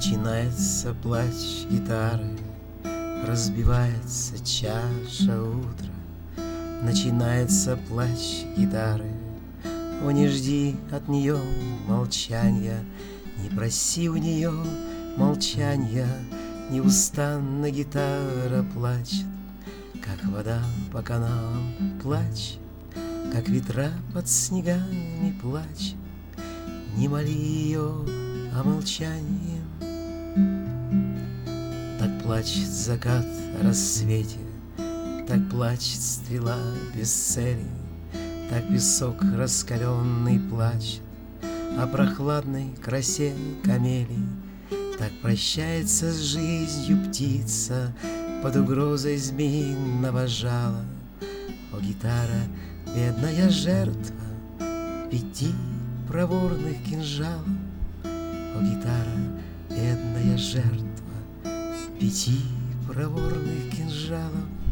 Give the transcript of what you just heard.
Начинается плач гитары, разбивается чаша утра. Начинается плач гитары. О, не жди от нее молчания, не проси у нее молчания. Неустанно гитара плачет, как вода по каналам плачет, как ветра под снегами плачет. Не моли ее о молчании. Так плачет закат о рассвете, так плачет стрела без цели, так песок раскаленный плачет о прохладной красе камелий. Так прощается с жизнью птица под угрозой змеиного жала. О, гитара, бедная жертва 5 проворных кинжалов. О, гитара, бедная жертва 5 проворных кинжалов.